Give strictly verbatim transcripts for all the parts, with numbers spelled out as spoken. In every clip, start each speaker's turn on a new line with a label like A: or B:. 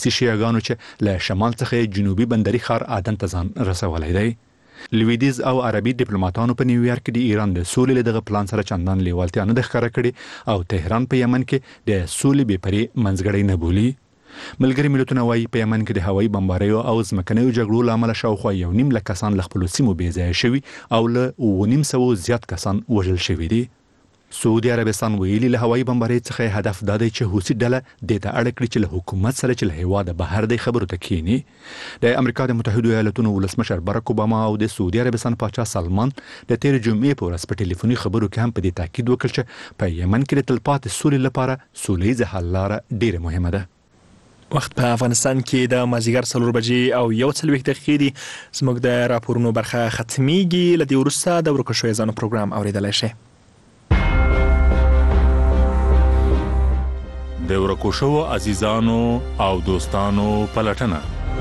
A: شیعاګانو چې له شمال څخه جنوبي بندري ښار عدن ته ځان رسولی دی. لویدیز او عربي ډیپلوماټانو په نیویارک کې د ایران د سولې له دغه پلان سره چندان لیوالتیا نه ده ښکاره کړې او تهران په یمن کې د سولې بې پرې منځګړی نه بولي. ملګري ملتونه وایي په یمن کې د هوایي بمباریو او ځمکنیو جګړو له امله شاوخوا یو نیم لک کسان له خپلو سیمو بې ځایه شوي او له اوه نیم سوو زیات کسان وژل شوي دي. سعودي عربستان ویلي له هوایي بمبارۍ څخه هدف دا دی چې حوثي ډله دې ته اړ کړي چې له حکومت سره چې له هېواده بهر دی خبرو ته کښیني. د امریکا د متحدو ایالتونو ولسمشر باراک اوباما او د سعودي عربستان پاچا سلمان د تېرې جمعې په ورځ په ټلیفوني خبرو کې هم په دې تاکید وکړ چې په یمن کې د تلپاتې سولې لپاره سولیزه حل لاره ډېره مهمه ده.
B: وخت په افغانستان کې د مازدیګر څلور بجې او یو څلوېښت دقیقې دي. زموږ د راپورونو برخه ختمیږي. له دې وروسته د ورکو شویو ځانو پروګرام اورېدلی شئ.
C: د ورکو شوو عزیزانو او دوستانو پلټنه.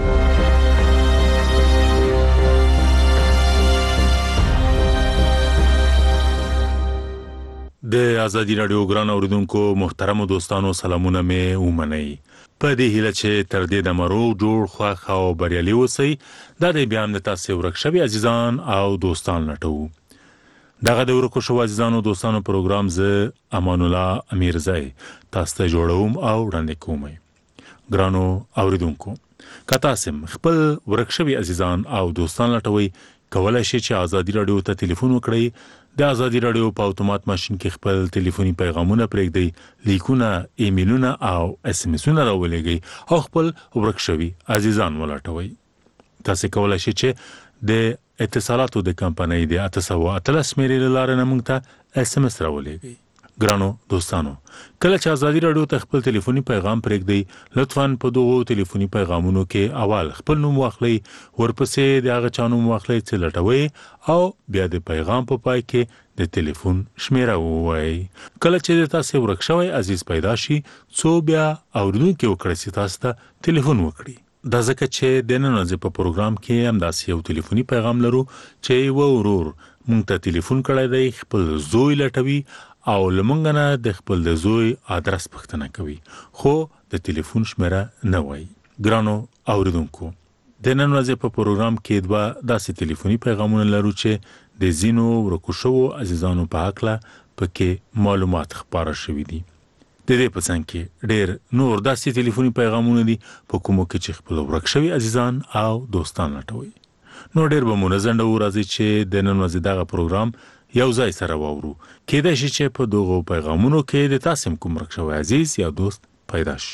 C: د ازادي راډیو ګران اوریدونکو محترم دوستانو سلامونه مې ومنئ. په دې هیله چې تر دې دمه روغ جوړ خوښ او بریالي اوسئ. دا د بیا هم د تاسې ورک شوي عزیزان او دوستان لټوو. دغه د ورکو شوو عزیزانو دوستانو پروګرام زه امان الله امیرزی تاسو ته جوړوم او وړاندې کوم. ګرانو اوریدونکو که تاسو خپل ورک شوي عزیزان او دوستان لټوئ کولی شئ چې ازادي راډیو ته ټلیفون وکړئ. د ازادي راډیو په اتومات ماشین کې خپل ټلیفوني پیغامونه پرېږدئ، لیکونه، ایمیلونه او اس ام اسونه راولېږئ او خپل ورک شوي عزیزان ولټوئ. تاسو کولی شئ چې د اتصالاتو د کمپنۍ د اته سوه اتلس شمېرې له لارې نه موږ ته اس ام اس راولېږئ. ګرانو دوستانو کله چې ازادي راډیو ته خپل ټلیفوني پیغام پرېږدئ لطفاً په دغو ټلیفوني پیغامونو کې اول خپل نوم واخلئ، ورپسې د هغه چا نوم واخلئ چې لټوئ او بیا د پیغام په پای کې د ټلیفون شمیره ووایئ. کله چې د تاسې ورک شوی عزیز پیدا شي څو بیا اورېدونکي وکړئ چې تاسو ته ټلیفون وکړي. دا ځکه چې د نن ورځې په پروګرام کې همداسې یو ټلیفوني پیغام لرو چې یوه ورور موږ ته ټلیفون کړی دی، خپل زوی لټوي او له موږ نه د خپل د زوی آدرس پوښتنه کوي خو د ټلیفون شمیره نه وایي. ګرانو اوریدونکو د نن ورځې په پروګرام کې دوه داسې ټلیفوني پیغامونه لرو چې د ځینو ورکو شوو عزیزانو په هکله پکې معلومات خپاره شوي دي. د دې په څنګ کې ډېر نور داسې ټلیفوني پیغامونه دي په کومو کې چې خپل ورک شوي عزیزان او دوستان لټوي. نو ډېر به مو نه ځنډوو، راځئ چې د نن ورځې دغه پروګرام یو ځای سره واورو. کېدای شي چې په دغو پیغامونو کې د تاسې هم کوم ورک شوی عزیز یا دوست پیدا شي.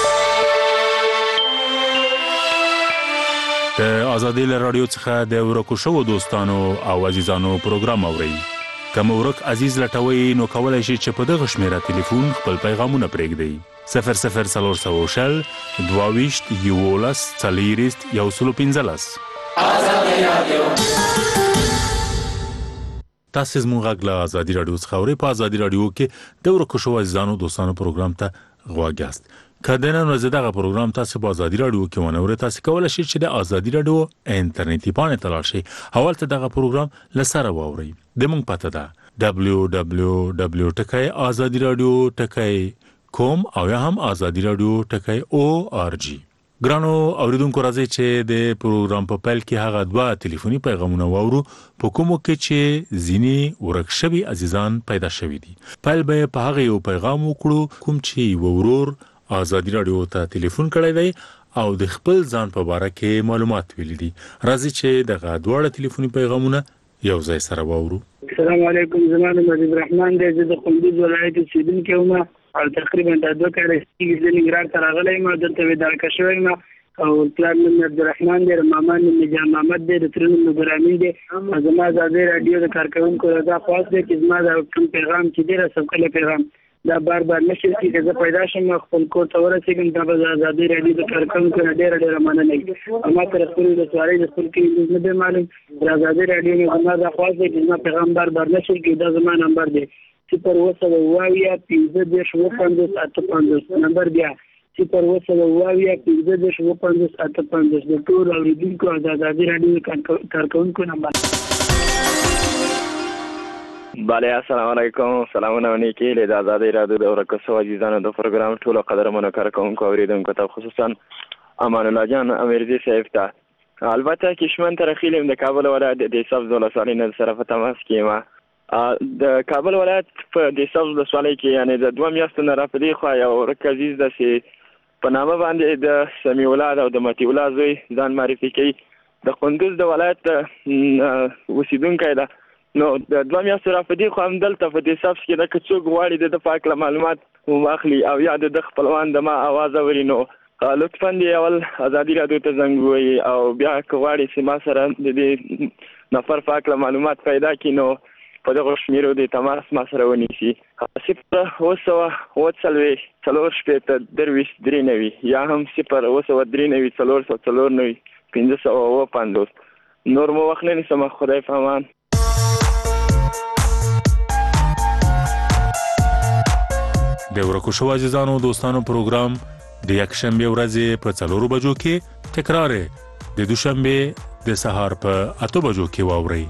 C: د ازادي راډیو څخه د ورکو شوو دوستانو او عزیزانو پروګرام اورئ. که مو ورک عزیز لټوئ نو کولی شئ چې په دغه شمیره ټلیفون خپل پیغامونه پرېږدئ. صفر صفر څلور سوه شل دوه ویشت یولس څلېرویشت یو سل پنځلس. ازادي راډیو تاسو زموږ غږ له ازادي راډیو څخه اورئ. په ازادي راډیو کې د ورکو شوو عزیزانو دوستانو پروګرام ته غوږ یاست. که د نن ورځې دغه پروګرام تاسو په ازادي راډیو کې ونه اورئ تاسو کولی شئ چې د ازادي راډیو انټرنیټي پاڼې ته لاړ شئ او هلته دغه پروګرام له سره واورئ. د موږ پته ده دبلیو دبلیو دبلیو ټکی ازادي راډیو ټکی کوم او یا هم ازادي راډیو ټکی او آر جی. ګرانو اوریدونکو راځئ چې د پروګرام په پیل کې هغه دوه ټلیفوني پیغامونه واورو په کومو کې چې ځینې ورک شوي عزیزان پیدا شوي دي. پیل به په هغه یو پیغام وکړو کوم چې یو ورور ازادي راډیو ته ټلیفون کړی دی او د خپل ځان په باره کې معلومات ویلي دي. راځئ چې دغه دواړه ټلیفوني پیغامونه یو ځای سره واورو.
D: السلام علیکم، زما نوم حبیب الرحمن دی، زه د کندوز ولایت اوسېدونکی وم او تقریبا دا دوه کاله کېږي زه ننګرهار ته راغلی یم، دلته ویدارکه شوی یم او پلار نوم عبدالرحمن دی، ماما نوم نجام محمد دی، د تره نوم نورامین دی. زما ازادي راډیو د کارکوونکو رضا خواست دی چې زما دا کوم پیغام چې دی رسو کله پیغام دا بار بار نشي چې زه پیدا شم خپل کور ته ورسېږم. دا به ازادي راډیو د کارکوونکو نه ډېره ډېره مننه یم. ما ته خپل د سوالۍ د خپل کې نه دی معلوم. د ازادي راډیو نه زما دا خواست دی چې زما پیغام بار بار نشي کېږي. دا زما نمبر دی صفر اووه سوه اووه اویا پنځه دېرش اووه پنځوس اته پنځوس. نمبر بیا صفر اووه سوه اووه اویا پنځه دېرش اووه پنځوس اته پنځوس. د ټول اورېدونکو او د ازادي راډیو کارکوونکو نمبر.
E: بله السلام علیکم، سلامونه ونیکي له د ازادي راډیو د ورکو شوو عزیزانو د پروګرام ټولو قدرمنو کارکوونکو او اورېدونکو ته خصوصا امان الله جان امیرزي صاحب ته البته کشمن ترخیلم د کابل ولایت د سبز ولسوالۍ نه سره په تماس کې ما د کابل ولایت په د سبز ولسوالۍ کې یعنی د دوه میاشتو نه راپدې خو یو رکزیز د سي په نامه باندې د سمیع الله او د متی الله زوی ځان معرفي کوي د کندوز د ولایت اوسیدونکی ده نو د دوه میاشتو راپدې خو هم دلته په د سبز کې د کڅوګ غواړي د پاک معلومات واخلي او یا د خپلوان د ما आवाज اوري نو لطفا دی اول ازادي رادیو ته زنګ وي او بیا کوړی چې ما سره د دې نفر پاک معلومات پیدا کینو په دغه شمیرو د تماس ما سره ونیسي صفر اوسه وڅلوي څلور شپږ درويش درې نوي یا هم صفر اوسه درې نوي څلور څلور نوي پنځه سوه او پنځوس نور مو وخت نه نسم خدای فامان
C: د ورکو شو عزیزانو دوستانو پروګرام د یک شنبه ورځې په څلورو بجو کې تکرار د دوشنبه د سهار په اته بجو کې واوري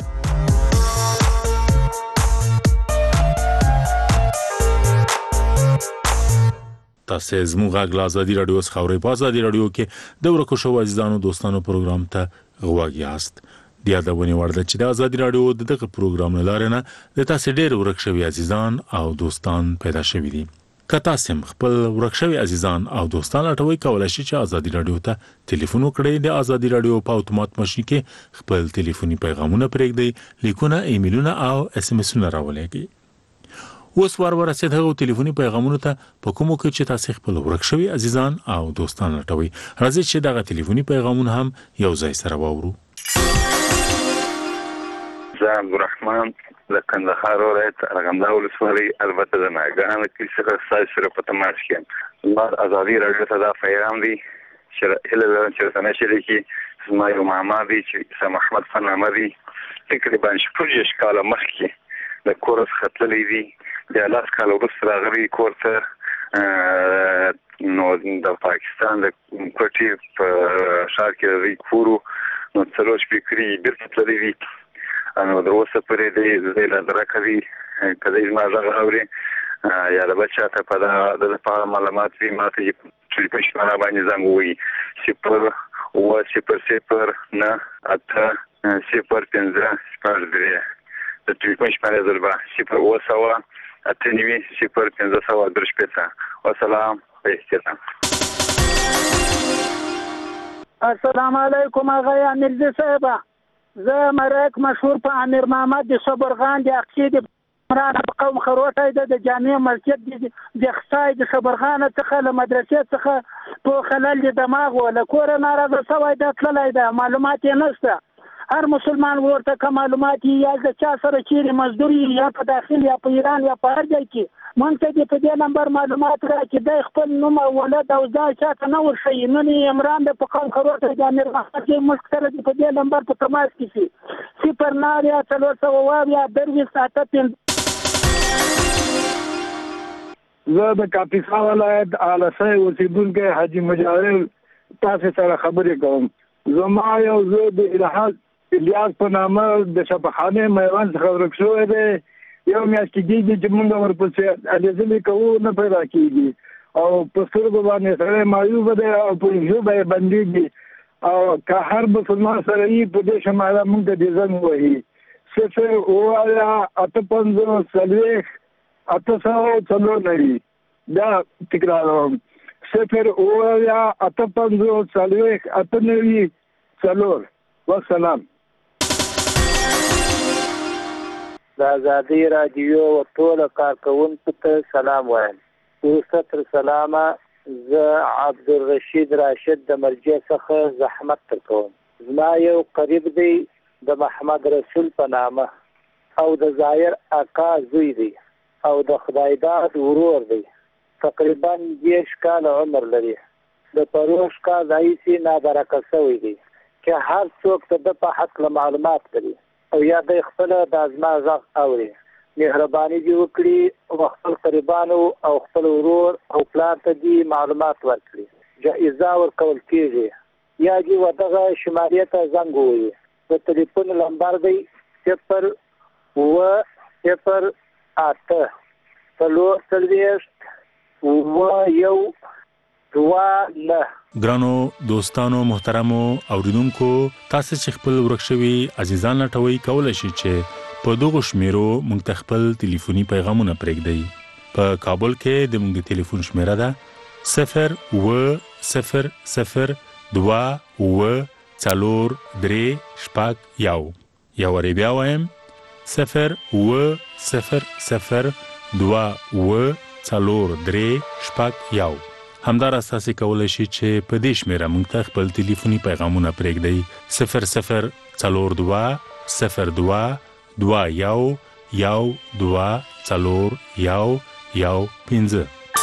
C: تاسو زموږ غږ ازادي رادیو څخه اورئ په ازادي رادیو کې د ورکو شو عزیزانو دوستانو پروګرام ته غواړی یاست د یادونه ورده چې د ازادي رادیو دغه پروګرام لاره نه د تاسو ډېر ورک شوی عزیزان او دوستان پیدا شوی دي که تاسو خپل ورک شوی عزیزان او دوستان لټوي کولای شئ چې ازادي رادیو ته ټلیفون وکړئ د ازادي رادیو په اتومات ماشين کې خپل ټلیفوني پیغامونه پرېږدئ لیکونه ایمیلونه او اس ام اسونه راولېږئ اوس ور ورسېد هغه ټلیفوني پیغامونو ته په کومو کې چې تاسو خپل ورک شوی عزیزان او دوستان لټوي راځي چې دغه ټلیفوني پیغامونه هم یو ځای سره واورو
F: زه عبدالرحمن د کندهار ولایت ارغنداو ولسوالۍ البته د ناګهانه کې سره سره په تماس کې ما ازادي رادیو ته دا پیغام دی چې هله چې څنګه شریکي زما یو ماما دی چې سم احمد فنامه دی تقریبا شپږ کاله مخکې د کورس خطلې دی د لاس کال وروسته راغلی کور ته نو د پاکستان د کوټې په ښار کې د کورو نو څلور شپې کړي بیرته تللی وي نو د اوسه پورې دی زه له درکه وي که دی زما غږ اوري یا د بچا ته په د لپاره معلومات وي ما ته یې په شماره باندې زنګ ووایي صفر اووه صفر صفر نه اته صفر پنځه شپږ درې د ټلیفون شماره ضربه صفر اووه سوه اته نوي صفر پنځه سوه درې شپېته وسلام په احترام
G: السلام علیکم آغا امیرزي صاحب زه مرک مشهور په امیر محمد د صبرغان د اقصی د مرانه په قوم خروټی د جامع مسجد د خصای د صبرغان څخه له مدرسې څخه په خلل د دماغ ولا کور ناراضه سوی د تللی ده معلومات یې نشته هر مسلمان ورته که معلومات یا د چا سره چیرې مزدوري یا په داخل یا په ایران یا په هر ځای کې مونږ ته دې په دې نمبر معلومات راکړي دی خپل نوم او ولد او ځای چاته نه ورښیي نن یې عمران د په قوم خروټی د امیر محمد موږ سره دې په دې نمبر په تماس کې شي صفر نه یا څلور سوه اووه یا درویشت اته پنځه
D: زه د کاپیسا ولایت آلسۍ اوسېدونکی حاجي مجاهر تاسو سره خبرې کوم زما یو زوی د الحاق الیاس په نامه د شفاخانه میوند څخه ورک شوی دی یو میاشت کېږي چې موږ ورپسې الیزلې کوو نه پیدا کېږي او په سترګو باندې سړی مایوبه دی او په ژبه یې بندېږي او که هر مسلمان سره یي په دې شماله موږ ته دې زنګ وهي صفر اووه اته پنځوس څلوېښت اته سوه څلور نوي بیا تکراروم صفر اووه اته پنځوس څلوېښت اته نوي څلور والسلام
H: د ازادي رادیو او ټول کارکونکو ته سلام وایم وروسته تر سلامه زه عبدالرشید راشد د مرجع څخه زحمت ترکوم زما یو قریب دی د محمد رسول په نامه او د ظاهر اکا زوی دی او د خدای داد ورور دی تقریبا دېرش کاله عمر لري د پروش کال راهیسې نابرکه شوی دی که هر څوک ته د په حق معلومات لري او یا د خپل د ازما غږ اوري مهرباني دې وکړي او خپل قریبانو او خپل ورور او پلار ته دې معلومات ورکړي جایزه ورکول کېږي یا دې ودغه شماریه ته زنګ ووایي د ټلیفون نمبر دی صفر اووه صفر اته څلور څلوېښت اووه یو دوه نه
C: ګرانو دوستانو محترمو اوریدونکو تاسو چې خپل ورکشوي عزیزان لټوي کولای شئ چې په دغه شمیرو موږ ته خپل ټلیفوني پیغامونه پرېږدئ په کابل کې د موږ د ټلیفون شمیره ده صفر و صفر صفر دوا و څلور درې شپږ یو یا ور بیا وایم صفر و صفر صفر دوا و څلور درې شپږ یو همدار اساسي کولای شي چې په دې شمیره موږ ته خپل ټلیفوني پیغامونه پرېږدئ صفر صفر څلور دوا صفر دوا دوا یو یو دوا څلور یو یو پنځه.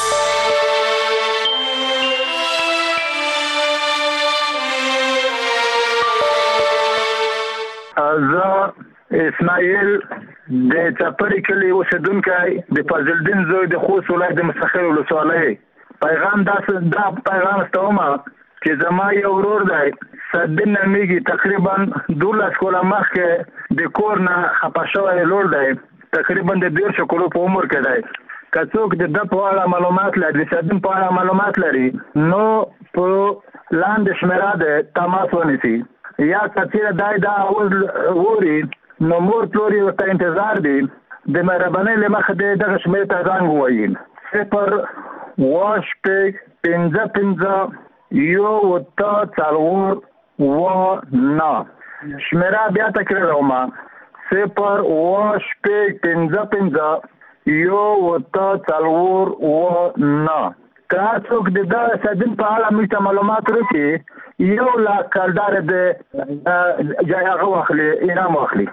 I: زه اسماعیل د چاپری کلی اوسیدونکی د فضل الدین زوی د خوست ولایت د مسخر ولسوالۍ. پیغام دا دا پیغام ستوما چې زما یو ورور دی صدین نمیږي تقریبا دولس کاله مخکې د کور نه خپه شوی لور دی تقریبا د ډېر شکلو په عمر کې دی که څوک د ده په اړه معلومات لري د صدین په اړه معلومات لري نو په لاندې شمیره دی تماس ونیسي یا کچیرې دی دا اوري نو مور پلور یې ورته انتظار دی د مهربانۍ له مخې دی دغه شمیرې ته زنګ ووایي صفر واش پک پنځه پنځه یو وته څلور و نه شمیره بیا تکراروم صفر واش پک پنځه پنځه یو وته څلور و نه که څوک د دغه صدین په اړه موږ ته معلومات راکړي یو لاک کلدار د هغه واخلي انعام واخلي.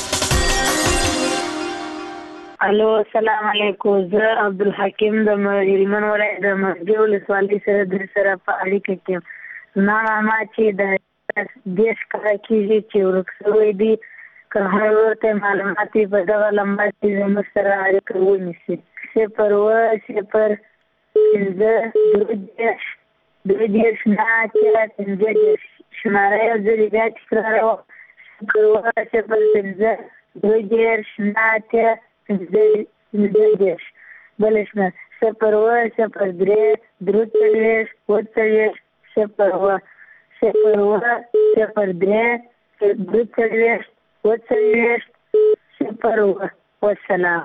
J: الو السلام علیکم زه عبدالحکیم د هلمند ولایت د مسجد ولسوالۍ سره در سره په اړیکه کې زما ماما چې د دیش کله کېږي چې ورک شوی دی که هر ورته معلومات په دغه لمبه کې زموږ سره اړیکه ونیسي صفر اووه صفر پنځه دوه دېرش دوه دېرش نه اتیا پنځه دېرش شماره یو ځلې بیا تکراروم صفر اووه صفر پنځه دوه دېرش نه اتیا پنځه دېرش بله شمېره صفر اووه صفر درې درې څلوېښت اووه څلوېښت صفر اووه صفر اووه صفر درې درې څلوېښت اووه څلوېښت صفر اووه والسلام.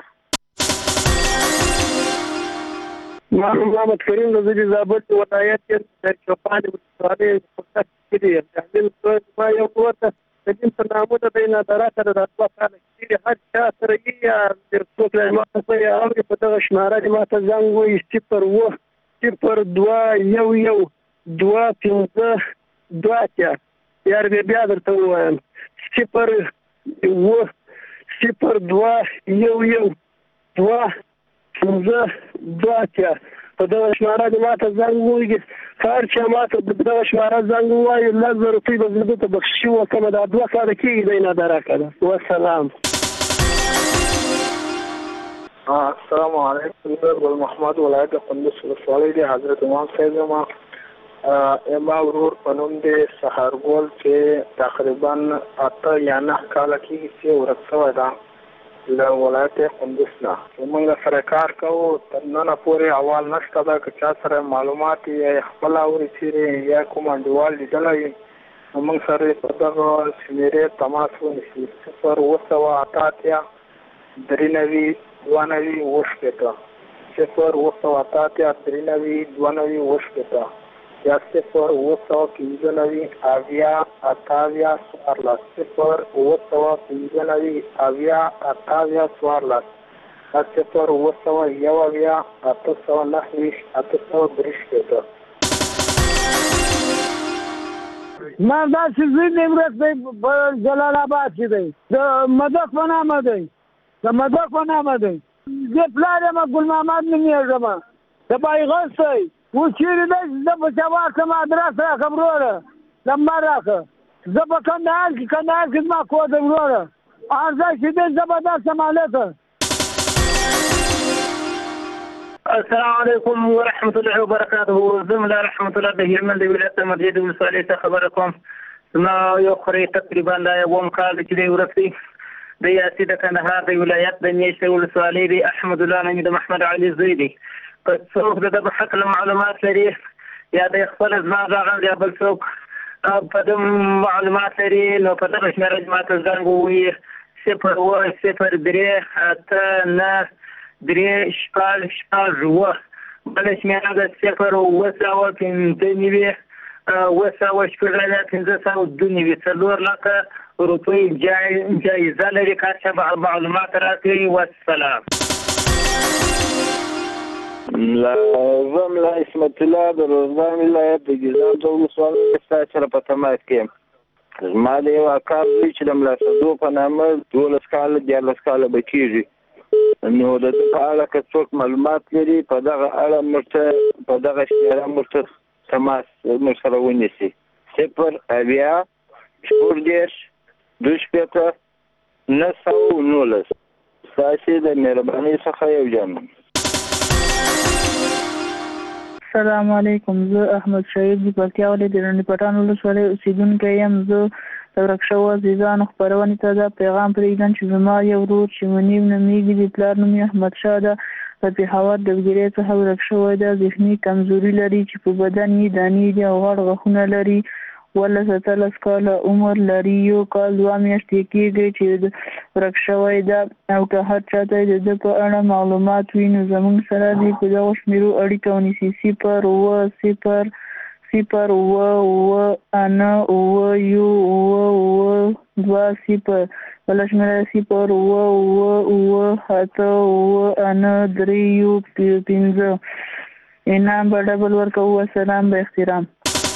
K: محمد کریم د زړه زابط ولایت کې د چوپان ولسوالۍ په کې دی د ما یو ورته د دې په نامه د بین ادارات د راتوا کال کې هر چا سره یې د څوک له ما څخه یې اوري په دغه شماره د ما ته زنګ وایي صفر اووه صفر دوه یو یو دوه پنځه دوه اتیا یا بیا درته ووایم صفر اووه صفر دوه یو یو دوه پنځه دوه اتیا په دغه شماره د ما ته زنګ وایي هر چا ما ته دغه شماره زنګ ووایي لس زره روپۍ به زه درته بخشي وکړم دا دوه کاله کېږي دی نادره کړه والسلام.
L: السلام علیکم زه ګل محمد ولایت د کندوز ولسوالۍ د حضرت امام صاحب یم ما ورور په نوم دی سهارګل چې تقریبا اته یا نه کاله کېږي چې ورک شوی ده له ولایت کندوز نه موږ سره کار کوو تر ننه پورې احوال نشته ده که چا سره معلومات یې خپل اوري چیرې یا کوم انډیوال لیدلی وي نو موږ سره په دغه شمېرې تماس ونیسي صفر اووه سوه اته اتیا درې نوي دوه نوي اووه شپېته صفر اووه سوه اته اتیا درې نوي دوه نوي اووه شپېته یا صفر اووه سوه پنځه نوي اویا اتاویا څوارلس صفر اووه سوه پنځه نوي اویا اتاویا څوارلس یا صفر اووه سوه یو اویا اته سوه نهه ویشت اته سوه درې شپېته.
G: ما داسې زوی نمرت دی په جلال آباد کې دی د مدک په نامه دی د مدک په نامه دی زه پلار یم ګل محمد نومېږم د بایغل دی اوس چېرې دی زه په چا واخلم ادرس راکړه وروره نمبر راکړه زه په کندهار کې کندهار کې زما کور دی وروره هر ځای چې دی زبردست مالکه.
K: السلام علیکم ورحمت الله وبرکاته زه ملا رحمت الله د هلمند د ولایت مسجد ولسوالۍ څخه خبره کوم زما یو خوری تقریبا دا اووم کال چې دی ورک دی د یاسي د کندهار د ولایت د نیشته ولسوالۍ دی احمد الله نومي د محمد علي زوی دی که څوک د ده په حق له معلومات لري
H: یا د خپل زما راغلی یا بل څوک په دې معلومات لري نو په دغه شمېره دې ماته زنګ ووهي صفر اووه صفر درې اته نهه درې شپږ شپږ اووه بله شمېره ده صفر اووه سوه پنځه نوي اووه سوه شپږ اویا پنځه سوه دوه نوي څلور لکه روپۍ جایزه لري که چا معلومات راکړي. والسلام.
L: زم لا اسمت الله د روزګان ولایت د ګیزان د ولسوالۍ سره سره په تماس کې زما د یو اکا زوی چې د ملا صدو په نامه دولس کاله دیارلس کاله به کېږي نو د ده په اړه که څوک معلومات لري په دغه اړه موږ ته په دغه شمېره موږ ته تماس موږ سره ونیسي. صفر اویا شپږ دېرش دوه شپېته نهه سوه نولس. ستاسې د مهربانۍ څخه یو جام.
J: السلام علیکم. زه احمد شهید د پکتیا ولایت د رڼې پټان ولسوالۍ اوسېدونکی یم. زه د ورک شوو عزیزانو خپرونې ته دا پیغام پرېږدم چې زما یو ورور چې منیب نومیږي د پلار نوم یې احمدشاه ده په پېښور د وګیرې څخه ورک شوی ده. ذهني کمزوري لري چې په بدن یې دانې دي او غټ غاښونه لري. ولس اتلس کاله عمر لري. یو کال دوه میاشتې کېږي چې ورک شوی ده او که هر چاته د ده په اړه معلومات وي نو زموږ سره دې په دغو شمېرو اړیکه ونیسي. صفر اووه صفر صفر اووه اووه نهه اووه یو اووه اووه دوه صفر. بله شمېره صفر اووه اووه اووه اته اووه نهه درې یو پنځه. انعام به ډبل ورکوو. السلام به احترام.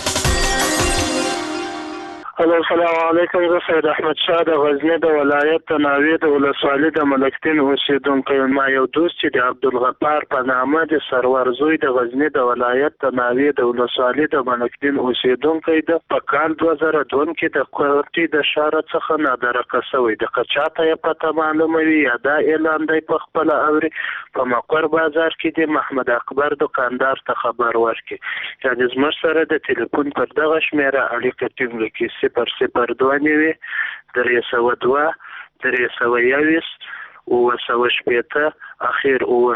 L: السلام علیکم. زه سید احمد شاه د غزني د ولایت د ناوې د ولسوالۍ د ملکتین اوسېدونکی یم. ما یو دوست چې د عبدالغفار په نامه د سرور زوی د غزني د ولایت د ناوې د ولسوالۍ د ملکتین اوسېدونکی ده. په کال دوه زره دوه کې د کوټې د ښاره څخه نادرکه شوی ده. که چاته یې پته معلومه وي یا دا اعلان دی په خپله اوري په مقر بازار کې د محمد اکبر دکاندار ته خبر ورکړي. یعنې زموږ سره د تلیفون پر دغه شمېره اړیکه ټینګه کړي. صفر صفر دوه نوي درې سوه دوه درې سوه یویشت اووه سوه شپېته اخیر اووه.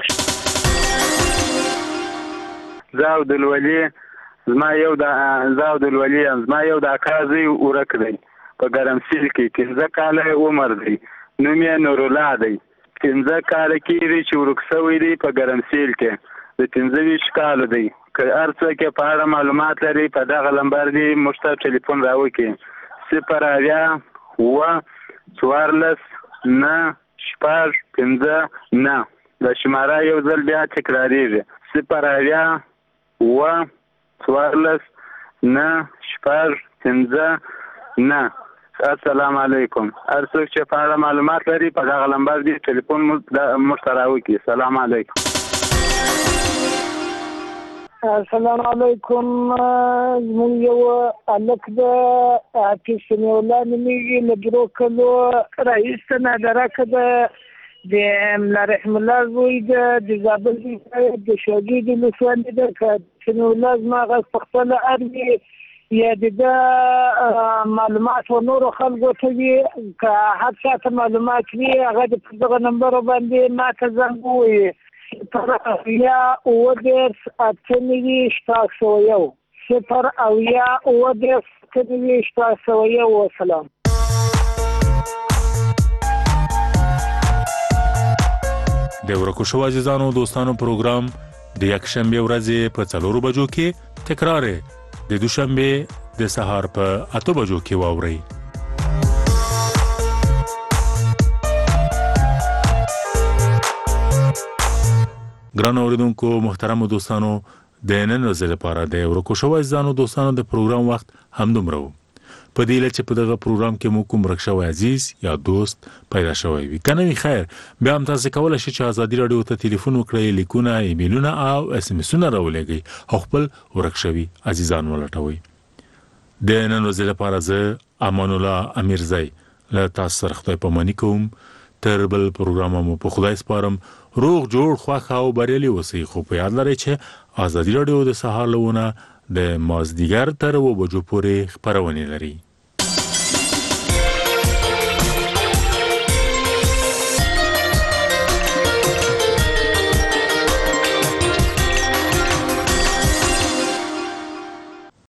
I: زه عبدالولي زما یو د زه عبدالولي یم. زما یو د اکا زوی ورک دی په ګرمسیل کې. پنځه کاله عمر دی. نوم یې نورالله دی. پنځه کاله کېږي چې ورک شوی دی په ګرمسیل کې. د پنځه ویشت کالو دی. که هر څوک یې په اړه معلومات لري په دغه لمبر دی موږ ته ټلیفون راوکړي. صفر اویا اووه څوارلس نهه شپږ پنځه نهه. دا شماره یو ځل بیا تکراریږي. صفر اویا اووه څوارلس نهه شپږ پنځه نهه. السلام علیکم. هر څوک چې په اړه معلومات لري په دغه لمبر دی ټلیفون موږ ته راوکړي. السلام علیکم.
G: السلام علیکم. زموږ یو هلک د حافظ سمیع الله نومیږي له درو کلو راهیسته نادرکه ده د ملا رحم الله زوی ده د زابل د شهید ولسوالۍ ده. که سمیع الله زما غږ په خپله اوري یا د ده معلومات و نورو خلکو ته وي که هر چاته معلومات وي هغه د په دغه نمبرو باندې ما ته زنګ ووهي. صفر اویا اووه دېرش اته نوي شپږ سوه یو. صفر اویا اووه دېرش اته نوي شپږ سوه یو. وسلام.
C: د ورکو شوو عزیزانو دوستانو پروګرام د یکشنبې ورځې په څلورو بجو کې تکرار د دوشنبې د سهار په اته بجو کې واورئ. ګران اوریدونکو محترم دوستانو د نن ورځې لپاره د ورکو شوو عزیزانو دوستانو د پروګرام وخت همدومره و. په دې لچ په دغه پروګرام کې مو کوم ورک شوی عزیز یا دوست پیدا شوی وي کنه وی خیر بیا هم تاسو کولای شئ چې ازادي رادیو ته ټلیفون وکړئ، لیکونه، ایمیلونه او اس ام اسونه راولېږئ او خپل ورک شوی عزیزان ولټوئ. د نن ورځې لپاره زه امان الله امیرزی له تاسو سره خدای پاماني کوم. تر بل پروګرام مو په خدای سپارم. روغ جوړ خوښ او بریالي اوسئ. خو په یاد لرئ چې ازادي رادیو د سهار لونه د مازدیګر تر و بجو پورې خبرونه لري.